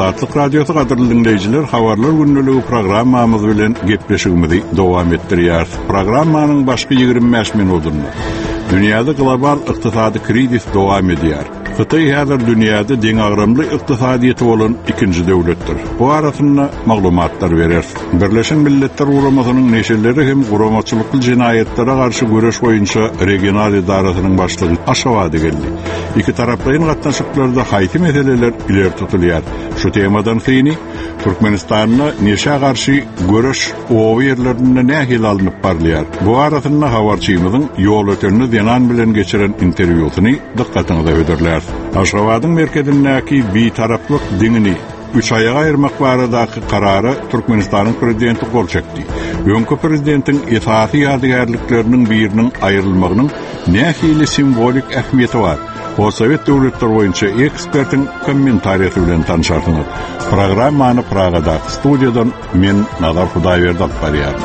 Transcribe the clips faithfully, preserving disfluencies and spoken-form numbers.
Azatlyk Radiosu gaderly dinleyijiler, habarlar günnüligi programmamyz bilen gepleşigimizi dowam etdirýär. Programmanyň başky ýigirmi beş minutyny dünýäde global ykdysady krizis dowam edýär. Xitay häzir dünýäde deň agramly ykdysadyýety bolan ikinji döwletdir. Bu arasynda maglumatlar berer. Birleşen Milletler Guramasynyň neşeleri hem guramaçylykly jinaýatlere garşy göreş boýunça regional idarasynyň başlygy aşawady geldi. İki taraplaryň gatnaşyklarynda haýty meseleler ileri tutulýar. Şu temadan syny Türkmenistanyna neşe garşy göreş o ýerlerinde nähil alınıp barlýar. Bu arasynda habarçymyzyň ýol öteni denan bilen geçiren interwýusyny dikkatiňize öderler. Aşgabatyň merkezindäki bir taraplyk diňini üç ayaga ayırmak baradaky karary Türkmenistanyň prezidenti gol çekdi. Öňkü prezidentiň esasy ýadygärlikleriniň biriniň aýrylmagynyň nähili simbolik ähmiýeti bar. O Sovet döwletleri boýunça ekspertiň kommentariýasy bilen tanışarsyňyz. Programmany Pragada studiýadan men Nazar Hudaýberdi alyp barýar.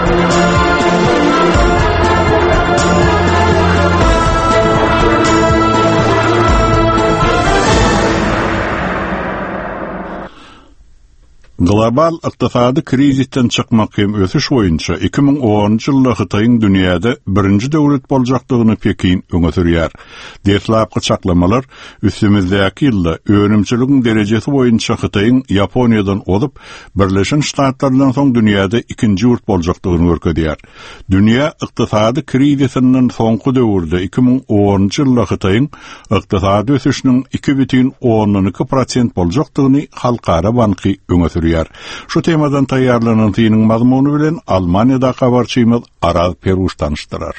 Global ykdysady krizisten çykmak hem ösüş boýunça iki ming onunçy ýylda Xitaýyň dünýäde birinji döwlet boljakdygyny Pekin öňe sürýär. Derslapky çaklamalar üstümizdäki ýylda öňümçiligiň derejesi boýunça Xitaýyň Ýaponiýadan odup Birleşen Ştatlardan soň dünýäde ikinji ýurt boljakdygyny görkezýär. Dünýä ykdysady krizisinden soňky döwürde iki ming onunçy ýylda Xitaýyň ykdysady ösüşiniň iki butun onuň iki prosent boljakdygyny Halkara banky öňe sürýär. Şu temadan taýýarlanan tiýiniň mazmuny bilen Almaniýada habarçymyz Aral Peruş tanışdyrar.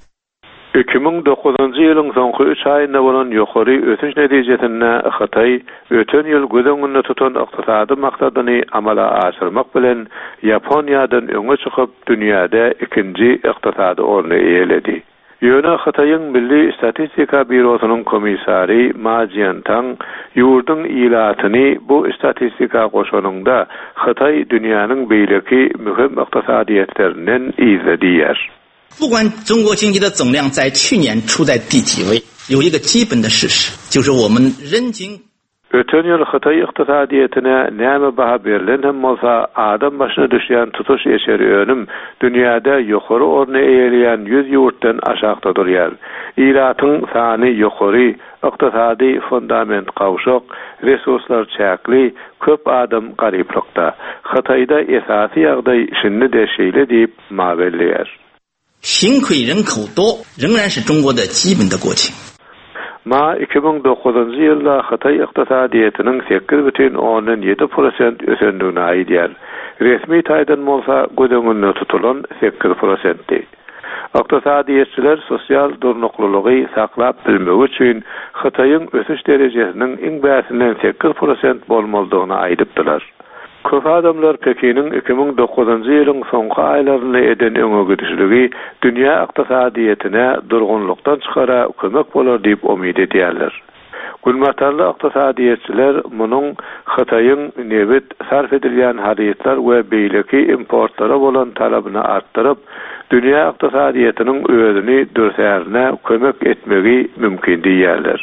iki ming dokuzunçy ýylyň soňky üç aýynda bolan ýokary ösüş netijesinde Xitay öten ýyl göz tutan ykdysady maksadyny amala aşyrmak bilen Ýaponiýadan öňe çykyp dünýäde ikinji ykdysady orny eýledi. Ýöne Xitaýyň Milli Statistika Bürosynyň komissary Ma Jiantang ýurdun ilatyny bu statistika goşanynda Xitay dünýäniň beýleki mühim ykdysadyýetlerinden izlediýär. 不管中国经济的总量在去年处在第几位，有一个基本的事实，就是我们人均 Öten ýyl Xitay ykdysadyýetine näme baha berilen hem bolsa adam başyna düşýän tutuş eşeri önüm dünýäde ýokary orny eýleýän yüz ýurtdan aşagda durýar. Iratyň sany ýokary, ykdysady fundament gawşak, resurslar çäkli, köp adam garyplykda. Xitaýda esasy ýagdaý şinni deşeýle diýip mabelleýär. 贫困人口多仍然是中国的基本的国情。 Ma iki ming dokuzunçy ýylda Xitay ykdysadyýetiniň sekiz butun onuň ýedi prosent ösendigini aýdýar. Resmi taýdan bolsa gödöňünde tutulan sekiz prosentdi. Ykdysadyýetçiler sosial durnuklylygy saklap bilmek üçin Xitaýyň ösüş derejesiniň iň bäsinden sekiz prosent bolmalydygyny aýdypdylar. Köp adamlar Pekiniň iki ming dokuzunçy ýylyň soňky aýlaryny eden öňe gidişligi dünýä ykdysadyýetine durgunlukdan çykara kömek bolar diýip umyt edýärler. Gülmatarly ykdysadyýetçiler munyň Xitaýyň nebit sarf edilýän haýatlar we beýleki importlara bolan talabyny artdyryp, dünýä ykdysadyýetiniň özüni dörsärine kömek etmegi mümkin diýerler.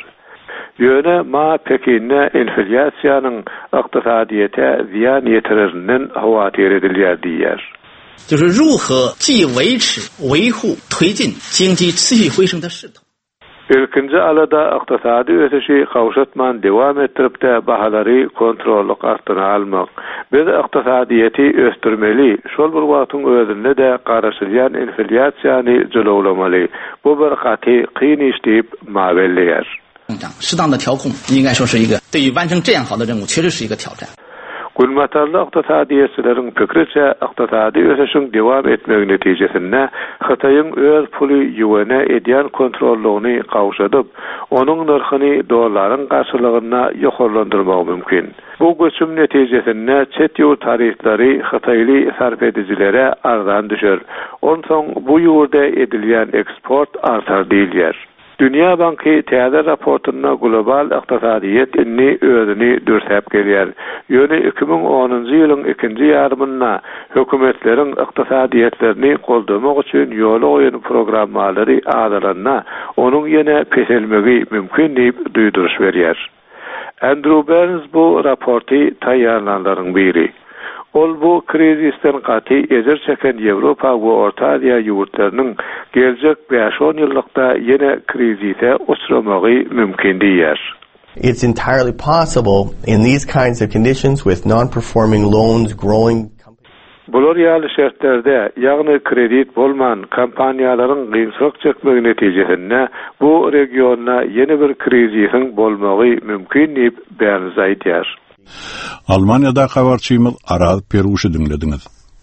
Ýöne ma Pekinne inflasyanyň ykdysadyýete ziýan ýetiririnden hawatyr edilýär diýer. 就是如何既维持、维护、推进经济持续回升的势头。 Ilkinji alada ykdysady ösüşi gawşatman dewam etdiripde bahalary kontrollyk astyna almak. Biz ykdysadyýety östürmeli, şol bir wagtyň özünde de garaşylýan inflasyany jylawlamaly. Bu bir gaty qyn iş diýip mabelleýär. 适当的调控应该说是一个对于完成这样好的任务确实是一个挑战。 Gülmatarly ykdysadyýetçileriň pikiriçe ykdysady ösüşiň dewam etmegi netijesinde Xitaýyň öz puly ýöne edýän kontrollygyny gawşadyp, onuň narhyny dollaryň garşylygyna ýokarlandyrmak mümkin. Bu göçüm netijesinde çet ýurt taryflary Xitaýly sarf edijilere arzan düşer. Onsoň bu ýurda edilýän eksport artar diýilýär. Dünya Banky täze raportunda global ykdysadyýet inni özüni dörsäp gelýär. Ýöne iki ming onunçy ýylyň ikinji ýarymynda hökümetleriň ykdysadyýetlerini goldamak üçin ýola goýan programmalary adalanna, onuň ýene peselmegi mümkin diýip duýduruş berýär. Andrew Burns bu raporti taýýarlanlaryň biri. Ol bu krizisten gaty ezer çeken Ýewropa we Orta Aziýa ýurtlarynyň geljek beş on ýyllykda ýene krizise uçramagy mümkin diýer. It's entirely possible in these kinds of conditions with non-performing loans growing. Bular ýaly şertlerde, ýagny kredit bolman kompaniýalaryň gynçylyk çekmegi netijesinde bu regionda ýene bir krizisiň bolmagy mümkin diýip Burns aýdýar. Almanya'da habarçymyz Aral Peruşy dinlediňiz.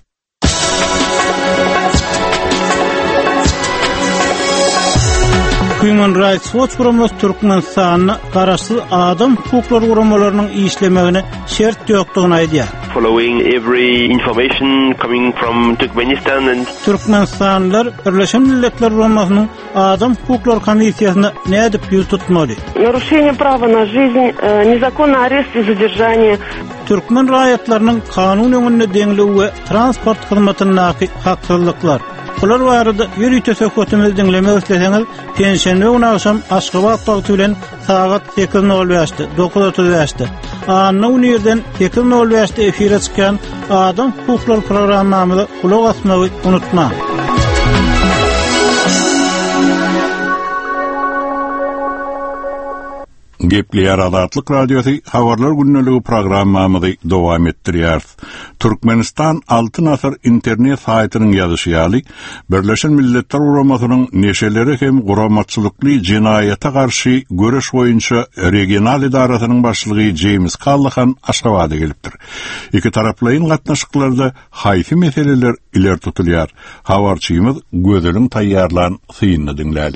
Human Rights Watch programı Türkmenistan'ı garaşsyz adam hukukları guramalarının işlemegine şert ýokdugyny aýdýar. Following every information coming from Turkmenistan and Türkmenistanlılar Birleşen Milletler Guramasynyň adam hukukları komissiýasyna nädip ýol tutmaly? Нарушение права на жизнь, незаконный арест и задержание. Türkmen raýatlarynyň kanun öňünde deňligi we transport hyzmatynyň haksızlyklar. Bular barada ýürüýt söhbetimizi dinlemek isleseňiz, pensiýany we akşam Aşgabat wagty bilen saat sekiz nol beşde dokuz otuz beşde Anna Unirden sekiz nol beşde efire çykan Adam hukukları programmamyzy kulak asmagy unutma. Gepleýär Azatlyk Radiosu habarlar günneligi programmamyzy dowam etdirýär. Türkmenistan altı nasır internet saýtynyň ýazyşy Birleşen Milletler Guramasynyň neşeleri hem guramatçylykly jinayata garşy göreş boýunça regional idarasynyň başlygy James Callahan Aşgabat'a gelipdir. Iki taraplaryň gatnaşyklarynda haýsy meseleler iler tutulýar. Habarçymyz gözüniň taýýarlan synyny dinläli.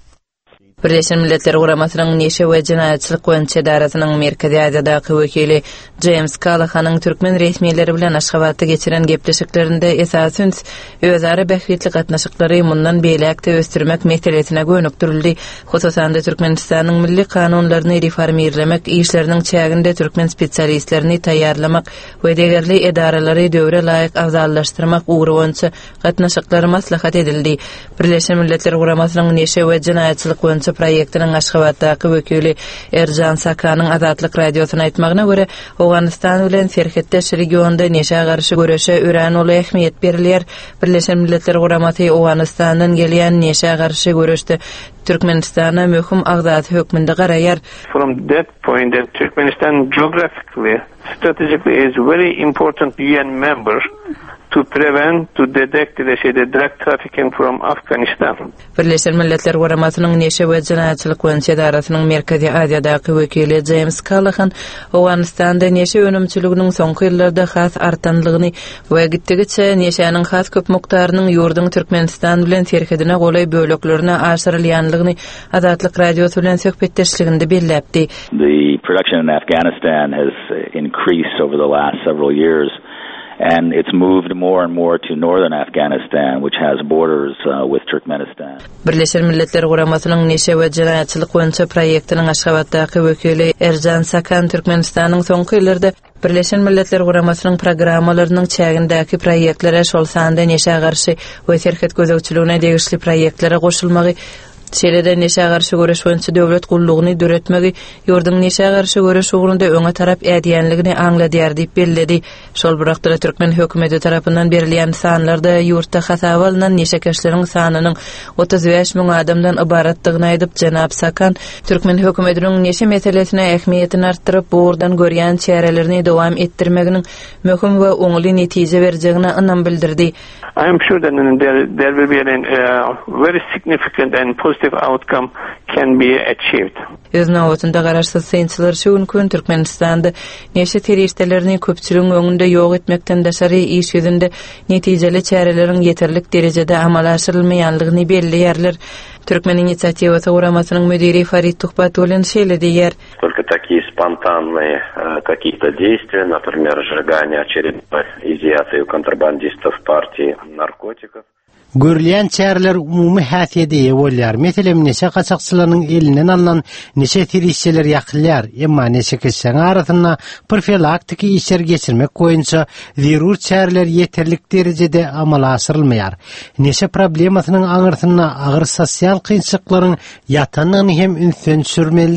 Birleşen Milletler Guramasynyň neşe we jinayatçylyk boýunça idarasynyň Merkezi Aziýadaky wekili James Callahanyň türkmen resmiýetleri bilen Aşgabatda geçiren gepleşiklerinde esasyn özara bähwetli gatnaşyklary mundan beýlekde ösdürmek meselesine gönükdirildi. Hususan da Türkmenistanyň milli kanunlaryny reformirlemek, işleriniň çäginde türkmen spesialistlerini taýýarlamak we degerli edaralary döwre laýyk awzallaşdyrmak ugrunça gatnaşyklary maslahat edildi. Birleşen Milletler Guramasynyň neşe we jinayatçylyk boýunça proýektiniň Aşgabatdaky wekili Erjan Sakanyň Azatlyk Radiosyna aýtmagyna görä, Awganistan bilen serhetdeş regionda neşe garşy göreşe ören ol ähmiýet berilýär. Birleşen Milletler Guramasy Awganistandan gelýän neşe garşy göreşde Türkmenistana möhüm agzat hökmünde garaýar. From that point, that Turkmenistan geographically, strategically is very important U N member to prevent, to detect the drug trafficking from Afghanistan. Birleşen Milletler Guramasynyň neşe we jinayatçylyk boýunça idarasynyň Merkezi Aziýadaky wekili James Callahan Awganistanda neşe önümçiliginiň soňky ýyllarda has artanlygyny we gitdigiçe neşäniň has köp mukdarynyň ýurduň Türkmenistan bilen serhedine golay böleklerine aşyrylýanlygyny Azatlyk Radiosu bilen söhbetdeşliginde belläpdi. The production in Afghanistan has increased over the last several years. And it's moved more and more to northern Afghanistan, which has borders uh, with Turkmenistan. Birleşen Milletler Guramasynyň neşe we jinayatçylyk boýunça proýektiniň Aşgabatdaky wekili Erjan Sakan Türkmenistanyň soňky ýyllarda Birleşen Milletler Guramasynyň programmalarynyň çägindäki proýektlere şol sanda neşe garşy we serhet gözegçiligine degişli proýektlere goşulmagy, Şeýle-de neşe garşy göreş boýunça döwlet gullugyny döretmegi, ýurduň neşe garşy göreş ugrunda öňe tarap ädiýänligini aňladýar diýip bellädi. Şol burakda Türkmen hökümeti tarapyndan berilýän sanlarda ýurtda hasaba alynan neşekeşleriň sanynyň otuz beş miň adamdan ibaratdygyny aýdyp Janap Sakan Türkmen hökümetiniň neşe meselesine ähmiýetini artdyryp, burdan görýän çärelerini dowam etdirmeginiň möhüm we oňly netije berjegine ynam bildirdi. I am sure that there, there will be a uh, very significant and positive outcome can be achieved. Özüne otunda garaşsyz synçylar şuň gün Türkmenistanda neşe teröristlerini köpçüligiň öňünde ýok etmekden daşary iş ýüzünde netijeli çäreleriň yeterlik derejede amal aşyrylmaýanlygyny belliýärler. Türkmen inisiatiwasy Guramasynyň müdiri Farid Tuhbatullin şeýle diýär. Только такие спонтанные какие-то действия, например, сжигание очередной изъятия у контрабандистов партии наркотиков. Görülýän çäreler umumy häsiýetde ýa bolýar. Meselem neşe gaçakçylarynyň elinden alynan neşe teröristler ýakylýar. Emma neşe kişiler arasynda profilaktik işler geçirmek boýunça zerur çäreler ýeterlik derejede amala aşyrylmaýar. Neşe problemasynyň aňyrsyna agyr sosial kynçylyklaryň ýatanyny hem ünsün sürmeli däl.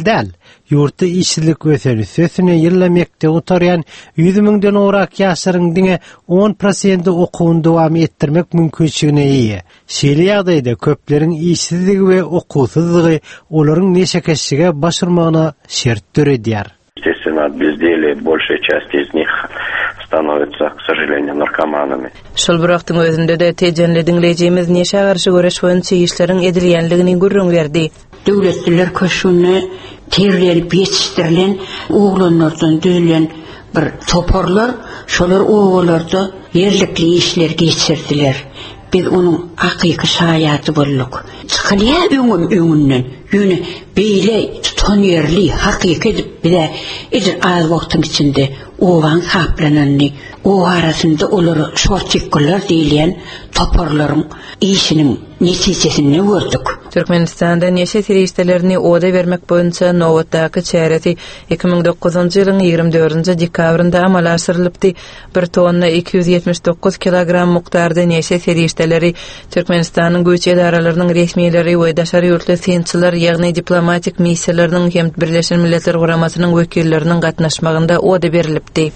yurtta işçilik öseni sösüne ýylla mekde oturyan yüz miňden orak ýaşaryň diňe on prosenti okuwyny dowam etdirmek mümkinçiligine ýa. Şeýle ýagdaýda köpleriň işsizligi we okuwsuzlygy olaryň neşekeşige başarmagyna şert döredýär. Естественно, от безделия большая часть из них становится, к сожалению, наркоманами. Şol birakdyň özünde de tejenli dinlejimiz neşe garşy göreş boýunça işleriň edilýänligini görüň berdi. Döwletler köşüne terlenip ýetişdirilen oglanlardan düzülen bir toporlar, şolar owalarda yerlikli işler geçirdiler. Biz onun hakyky şaýaty bolduk. Çykylýa öňüm öňünden, ýöne beýle tutan ýerli hakyky edip bile edir az wagtyň içinde owan kaplananny, o arasynda olary şortikler diýilen toporlaryň işiniň neticesini gördük. Türkmenistanda neşe tirişdelerini oda vermek boýunça Nowatdaky çäreti iki miň dokuzunçy ýylyň ýygrimi dördünçi dekabrynda amala aşyrylypdy. bir tonna iki yüz ýetmiş dokuz kilogram mukdarda neşe tirişdeleri Türkmenistanyň göç edaralarynyň resmiýetleri we daşary ýurtly synçylar ýagny diplomatik missiýalarynyň hem Birleşen Milletler Guramasynyň wekilleriniň gatnaşmagynda oda berilipdi.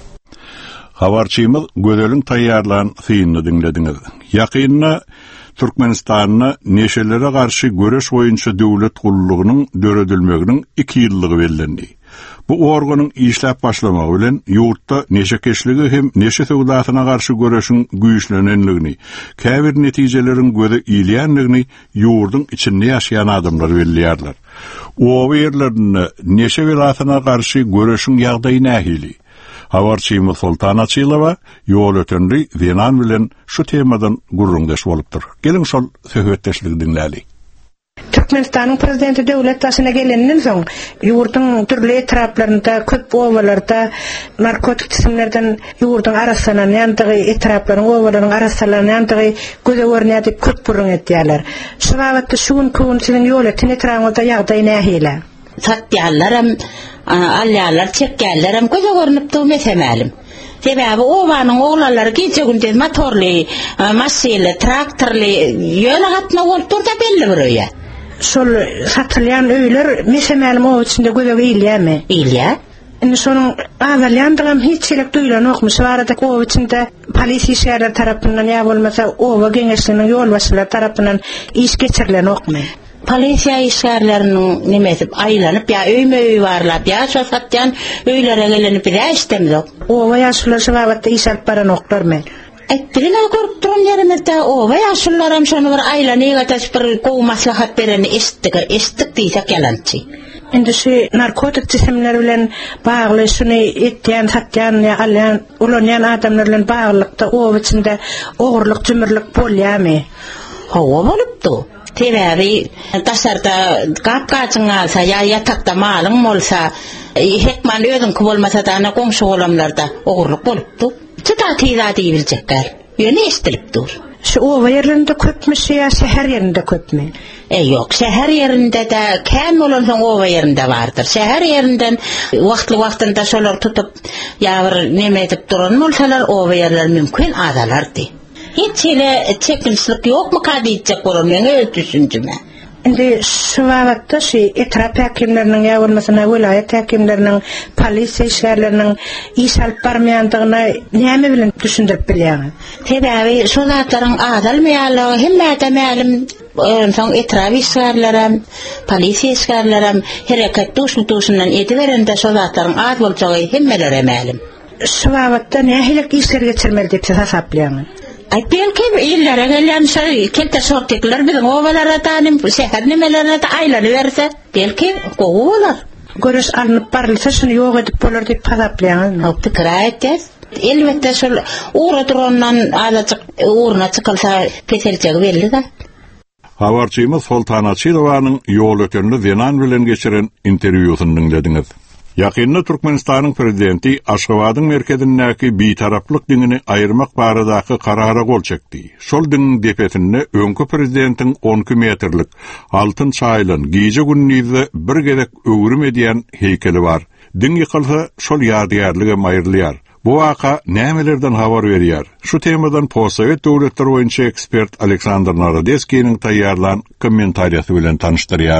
Habarçymyz Gödeliň taýýarlan synyny dinlediňiz. Ýakynna Türkmenistanyna neşelere garşy göreş boýunça döwlet gullugynyň döredilmeginiň iki ýyllygy bellendi. Bu organyň işläp başlamagy bilen ýurtda neşekeşligi hem neşe sowdasyna garşy göreşiň güýçlenenligini, käbir netijeleriň göze ilýänligini ýurdyň içinde ýaşaýan adamlar belliýärler. O ýerlerinde neşe welatyna garşy göreşiň ýagdaýy nähili. Habarçymyz Sultan Açylova ýol ötenri Zenan bilen şu temadan gurrundaş bolupdyr. Gelin şol söhbetdeşligi dinläli. Türkmenistanyň prezidenti döwlet başyna gelenden soň ýurtyň türli etraplaryna, köp owalarda narkotik cisimlerden ýurtyň arasyna ýandygy etraplaryň owalaryň arasyna ýandygy göze görnýär diýip köp burun etýärler. Şu wagtda şuň köwünçiniň ýol öten etrapynda ýagdaý nähile? Satýarlaram, alýarlar, çekýärlaram göze görnüp durmaýarym. Sebäbi owanyň oglallary gece gündüz motorly, maşinly, traktorly ýöne gatna bolup durda belli bir. Şol satylýan öýler mesemälim o içinde göze ilýärmi? Ilýär. Indi şonuň azalýandygam hiç çelek duýlanokmuş. Barada o içinde polisiýa şäher tarapyndan ýa bolmasa owa geňeşliginiň ýolbaşçylary tarapyndan iş geçirilen okmy? Polisiýa işgärlerini nimesi aýlanyp ýa öýme öý barlap ýa şo satýan öýlere gelenip ýaşdymdy. Owa ýaşlar şu wagtda iş alyp baranoklarmy? Ettirine görüp duran yerimizde owa ýaşlaram şonu bir aýlany gatys bir gowy maslahat bereni estik, estik diýsek ýalançy. Indi şu narkotik cisimler bilen bagly şunu etýän, satýan ýa alýan, ulanýan adamlar bilen baglykda owa içinde ogurlyk, jümürlük bolýarmy? Hawa bolupdy. Sebäbi taşarda gap-gaçyň alsa ýa ýatakda malyň bolsa, hekman özüňki bolmasa da ana goňşy golamlarda ogurlyk bolupdy. Çıta tiýda diýiljekler. Ýöne estilip dur. Şu owa ýerlerinde köpmi ýa şäher ýerinde köpmi? E ýok, şäher ýerinde de käm bolan soň owa ýerinde bardyr. Şäher ýerinden wagtly wagtynda şolar tutup ýa bir neme edip duran bolsalar owa ýerler mümkin azalardy. Hiç ile çekilişlik ýokmy kadijek bolan meňe öz düşünjeme. Indi şu wagtda şu etrap häkimleriniň ýa bolmasa welaýat häkimleriniň, polisiýa işgärleriniň iş alyp barmaýandygyna näme bilen düşündirip bilýär? Sebäbi şu zatlaryň adalmaýanlygy hemmede mälim, soň etrap işgärlerim, polisiýa işgärlerim hereket duşulduğundan ediberende şu zatlaryň az boljagy hemmelere mälim. Şu wagtda nähili işler geçirmeli diýip hasaplaýar? Ay belki ýylllara gelen şol kelte sortikler biziň owalara tanym, şäher nimelere de aýlany berse, belki gowy bolar. Göreş alınıp barylsa şunu ýok edip bolar diýip hasaplaýar. Hopdy kiraýetdir. Elbetde şol ura durandan alaçyk uruna çykylsa keseljegi belli-de. Habarçymyz Sultan Açylowanyň ýol ötenli Zenan bilen geçiren interwýusyny dinlediňiz. Ýakynda Türkmenistanyň prezidenti Aşgabatyň merkezindäki bitaraplyk diňini aýyrmak baradaky karara gol çekdi. Şol diň depetinde öňkü prezidentiň on metrlik altyn çaýlan gije günnüzde bir gerek öwrüm edýän heykeli bar. Diň ýykylsa şol ýadygarlygy maýrylýar. Bu waka nämelerden habar berýär? Şu temadan Possovet döwletleri boýunça ekspert Aleksandr Narodetskiň taýýarlan kommentariýasy bilen tanışdyrýar.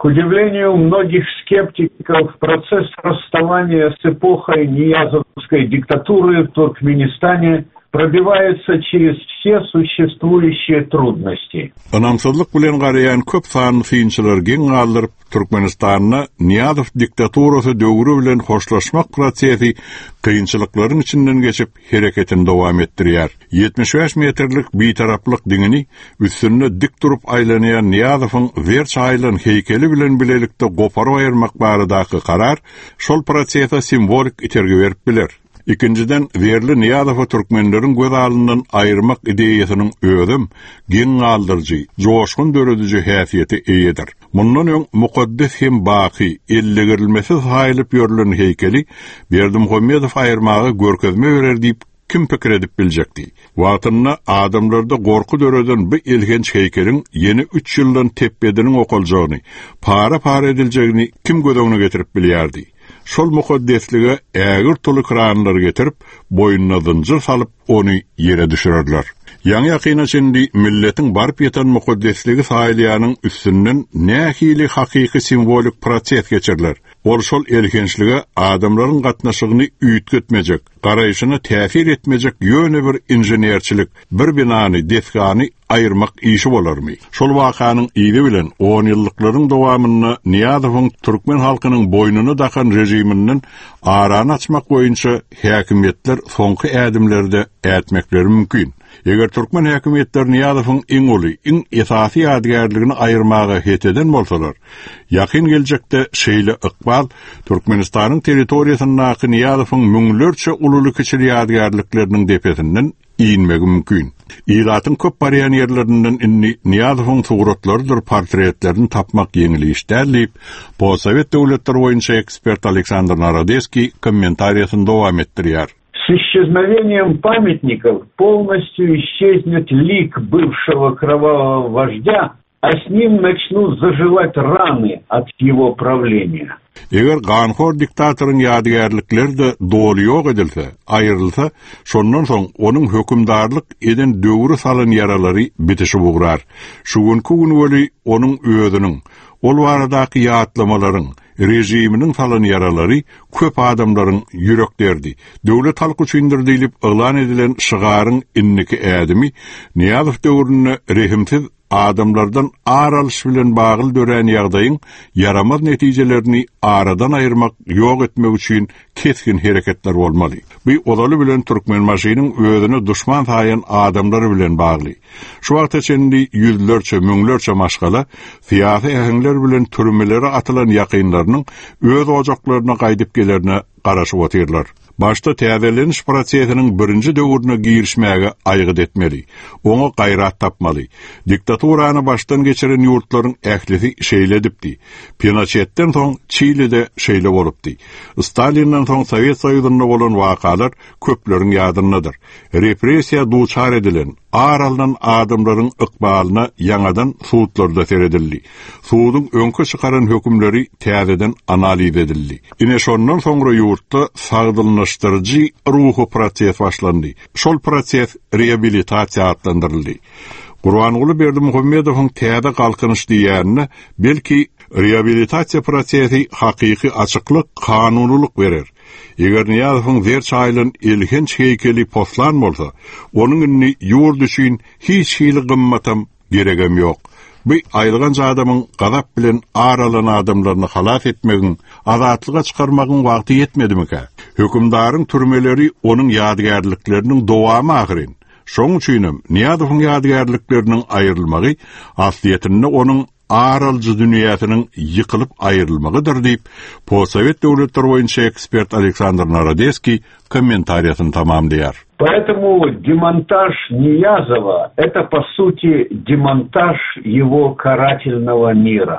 К удивлению многих скептиков, процесс расставания с эпохой ниязовской диктатуры в Туркменистане пробивается через все существующие трудности. Anamsızlık bilen garayan köp sanly kynçylar geň aldyryp Türkmenistanyna Niyazov diktaturasy döwrü bilen hoşlaşmak prosesi kynçylyklaryň içinden geçip hereketini dowam etdirýär. yetmiş beş metrlik bitaraplyk diňini üstünde dik durup aýlanayan Niyazowyň Versailles heykeli bilen bilelikde goparyp aýyrmak baradaky karar şol prosese simbolik itergi berip biler. İkinciden, verli Niyazowy türkmenleriň göz alyndan aýyrmak ideýasynyň ödüm, geň galdyrjy, joşgun dörediji häsiýeti eýedir. Mundan öň mukaddes hem baqy, ellegirilmesi saýlyp ýörülen heykeli Berdimuhammedow aýyrmagy görkezme berer diýip kim pikir edip biljekdi. Wagtynda adamlarda gorku döreden bu ilginç heykeliň yeni üç ýyldan tepediniň okaljagyny, para-para ediljegini kim gödöňüne getirip bilýärdi. Şol mukaddeslige ägir tulu kranlar getirip boyunna zynjyr salyp onu ýere düşürerler. Ýa-ni ýakyna çendi milletiň barp ýeten mukaddesligi saýlyanyň üstünden nähili hakyky simbolik proses geçirler. Ol şol elgençlige adamlaryň gatnaşygyny üýtgetmejek, garaýyşyna täsir etmejek ýöne bir inženerçilik, bir binany, deskany aýyrmak işi bolarmy? Şol wakanyň ýygy bilen on ýyllyklaryň dowamyny Niyazowyň türkmen halkynyň boynuna dakan rejiminden arany açmak boýunça häkimetler soňky ädimlerde ätmekleri mümkin. Eger türkmen häkimetler Niyazowyň iň uly, iň esasy ýadygärligini aýyrmaga heteden bolsalar, ýakyn geljekde şeýle ykbal Türkmenistanyň territoriýasyna Niyazowyň müňlerçe ululy kiçili ýadygärlikleriniň depesinden iýinmegi mümkin. İlatyň köp barýan ýerlerinden inni Niyazowyň suratlarydyr portretlerini tapmak ýeňil iş däldip, Possovet döwletleri boýunça ekspert Aleksandr Narodeski kommentariýasyny dowam etdirýär. С исчезновением памятников полностью исчезнет лик бывшего кровавого вождя, а с ним начнут заживать раны от его правления. Eger ganhor diktatoryň ýadygärlikleri de dolu ýok edilse, aýrylsa, şondan soň onuň hökümdarlyk eden döwrü salan ýaralary bitişi bugrar. Şu günkü gün weli onuň özüniň, ol baradaky ýatlamalaryn, rejiminiň salan ýaralary köp adamlaryň ýüreklerdi. Döwlet halky üçindir diýilip elan edilen şygaryň inniki ädimi Niyazow döwrüne rehimsiz adamlardan aralyş bilen bagly dören ýagdaýyň yaramaz netijelerini aradan aýyrmak, ýok etmek üçin keskin hereketler bolmaly. Bu odaly bilen türkmen maşynyň özüne duşman saýan adamlary bilen bagly. Şu wagta çendi ýüzlerçe, müňlerçe maşgala siýasy ähliler bilen türmelere atylan ýakynlarynyň öz ojaklaryna gaýdyp gelerine garaşyp otyrlar. Başta täzeleniş prosesiniň birinji döwrüne girişmäge aýgyt etmeli. Oňa gaýrat tapmaly. Diktaturany başdan geçiren ýurtlaryň ählisi şeýledipdi. Pinochetden soň Çilide şeýle bolupdy. Stalindan soň Sowet Soýuzyna bolan wakalar köpleriň ýadyndadyr. Repressiýa duçar edilen aralan adamlaryň ykbalyna ýangadan suwtlarda seredildi. Suwdyň öňkü çykaran hökümleri täzeden analiz edildi. Ine şondan soňra ýurtda sagdylanyşdyrjy ruhy proses başlandy. Şol proses reabilitasiýa adlandyryldy. Gurbanuly Berdimuhammedowyň täze galkynyş diýärine belki reabilitasiýa prosesi hakyky açyklyk, kanunulyk berer. Eger Niyazowyň Versailles ilginç heykeli poslan bolsa, onuň inni ýurt üçin hiç hili gymmatam geregem ýok. Bu aýlygan adamyň gazap bilen aralan adamlaryny halat etmegiň, azatlyga çykarmagyň wagty ýetmedimika? Hökümdaryň türmeleri onuň ýadygärlikleriniň dowamy ahyrin. Şoň üçin Niyazowyň ýadygärlikleriniň aýrylmagy asliýetinde onuň aralcı dünýäsiniň ýykylyp aýrylmagydyr diýip Possovet döwletleri boýunça ekspert Aleksandr Narodeski kommentariýasyny tamamlaýar. Поэтому демонтаж Ниязова – это, по сути, демонтаж его карательного мира.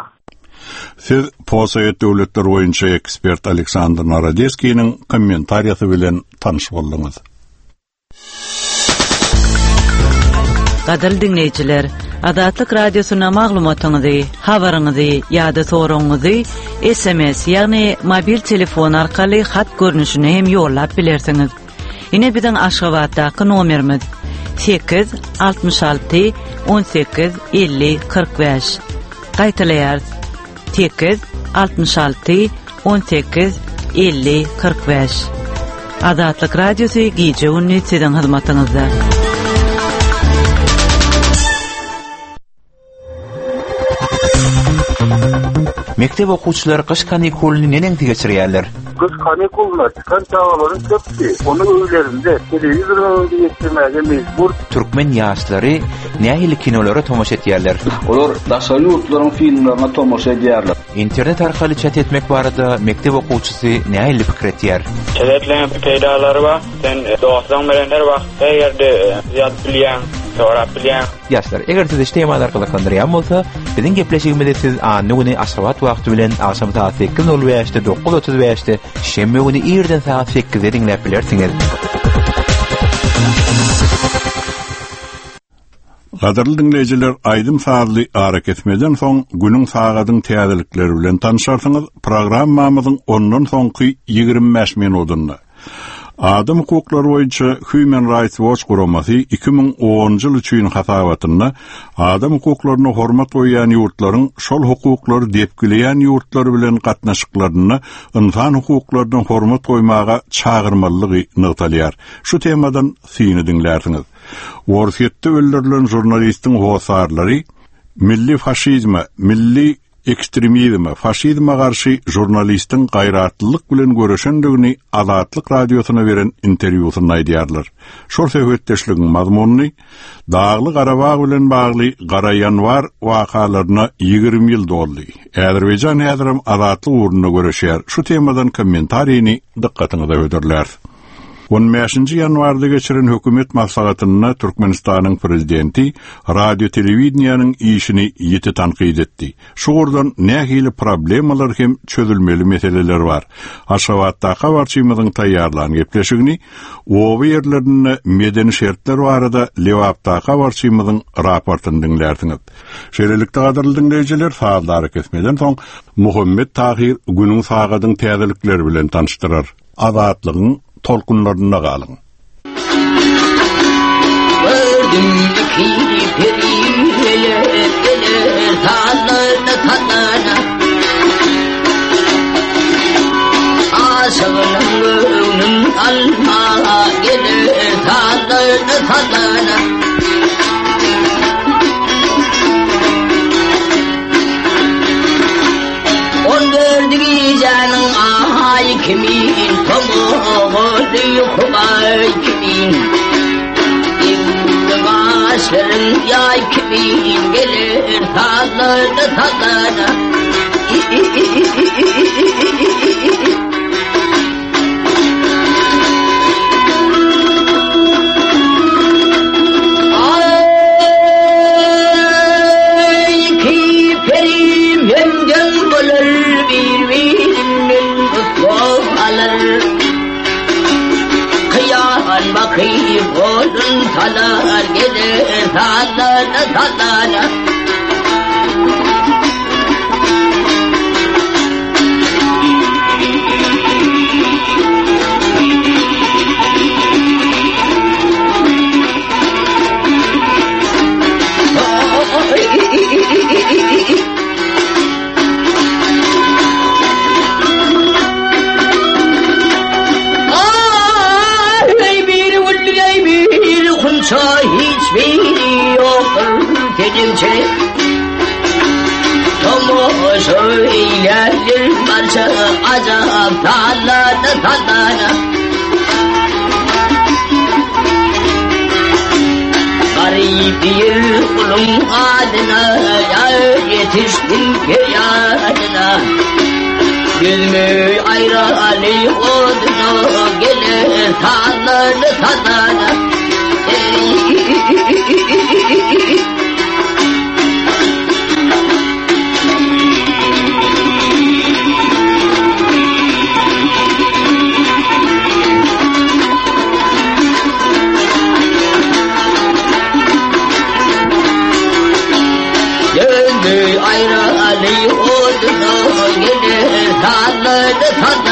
Siz Possovet döwletleri boýunça ekspert Aleksandr Narodeskiň kommentariýasy bilen tanyş boldunuz. Gadal dinleyijiler, Adatlyk radiosyna maglumatyňyzy, habaryňyzy ýa-da soragyňyzy S M S ýagny mobil telefon arkaly hat görnüşine hem ýollap bilersiňiz. Ine biziň Aşgabatdaky nomerimiz sekiz altmış alty on sekiz elli kırk beş. Gaýtalaýar sekiz altmış altı on sekiz elli kırk beş. Azatlyk radiosu gece on üçden hyzmatynızda. Mektep okuwçylary kış kanikulyny nenengdi geçirýärler? Kış kanikulyna çıkan çağalaryň köpçi onu öýlerinde telewizordan geçirmäge mejbur. Türkmen ýaşlary nähili kinolara tomaşa etýärler? Olar daşary ýurtlaryň filmlerine tomaşa edýärler. İnternet arkaly chat etmek barada mektep okuwçysy nähili pikir etýär? Çeletlen peýdalary bar, sen dowasdan berenler wagtda ýerde ýat bilýän Sonra bilýän. Ýaşlar, eger siz iştemalar arkalandyran bolsa, biziň gepleşigimizde siz any güni aşgabat wagty bilen akşam saat sekiz nol beşde dokuz otuz beşde şemme güni ýerden saat sekizde dinläp bilersiňiz. Gaderly dinleyijiler, aýdym saatly arak etmeden soň günüň sagadyň täzelikleri bilen tanışarsyňyz. Programmamyzyň ondan soňky ýigirme beş minutyny Adam hukukları boýunça Human Rights Watch guramasy iki ming onunjy ýyl üçin hasabatyna adam hukuklaryna hormat goýan ýurtlaryň şol hukuklary depgileýän ýurtlar bilen gatnaşyklaryny insan hukuklaryna hormat goýmaga çağırmalygy nagtalýar. Şu temadan syny dinlersiňiz. Worsetde öldürilen jurnalistiň hosarlary milli faşizme, milli ekstremizme, faşizme garşy jurnalistin gaýratlylyk bilen görüşendigini Azatlyk radiosuna beren interwýusynda aýdýarlar. Şol söhbetdeşligiň mazmuny Dağly Garabag bilen bagly Gara Yanvar wakalaryna ýygrime ýyl doldy. Azerbaýjan häzirim azatlyk uğruna görüşýär. Şu temadan kommentariýini dikkatiňize öýdürler. on beşinji ýanwarda geçiren hökümet maslahatyna Türkmenistanyň prezidenti radio telewizionyanyň işini ýeti tanqid etdi. Şuurdan nähili problemalar hem çözülmeli meseleler bar. Aşgabatda habarçymyzyň taýýarlan gepleşigini oba ýerlerinde medeni şertler barada Lewapda habarçymyzyň raportyny dinlersiňiz. Şeýlelikde gaderly dinleyijiler, saatlar kesmeden soň Muhammed Tahir günüň sagadyň täzelikleri bilen tanıştyrar. Azatlygyň tolkunlarına galyň. Gördüm ki periler gelir tanrına tanrına aşığının gönlün alma gelir tanrına tanrına on dördü gecenin ay kimin tomoğu kumay kimin İmdiğaşların yay kimin gelir tazlarına tazlarına Ay ki perim hem can bulur bir birimden mutlu alır Kıyan bakayım olun talar gelir talara talara hiçbir yoktur kedimce Tomo söylerdir barca acap talana talana Garip bir kulum adına yetiştim feryadına Gözümü ayrali oduna gelir talana talana Gönlü ayrı ali oduna gelir tanrı tanrı